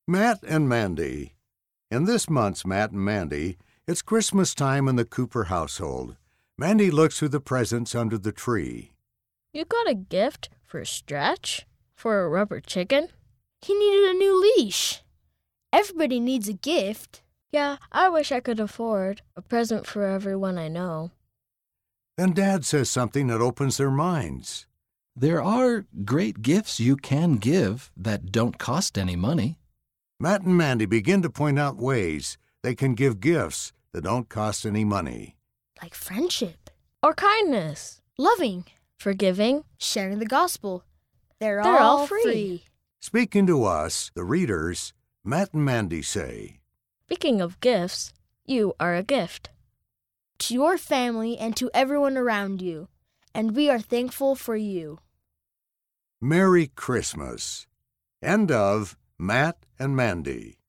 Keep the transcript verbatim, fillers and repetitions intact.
Matt and Mandy. In this month's Matt and Mandy, it's Christmas time in the Cooper household. Mandy looks through the presents under the tree. You got a gift for Stretch? For a rubber chicken? He needed a new leash. Everybody needs a gift. Yeah, I wish I could afford a present for everyone I know. Then Dad says something that opens their minds. There are great gifts you can give that don't cost any money. Matt and Mandy begin to point out ways they can give gifts that don't cost any money. Like friendship. Or kindness. Loving. Forgiving. Sharing the gospel. They're, They're all, all free. free. Speaking to us, the readers, Matt and Mandy say, Speaking of gifts, you are a gift. To your family and to everyone around you. And we are thankful for you. Merry Christmas. End of Matt and Mandy.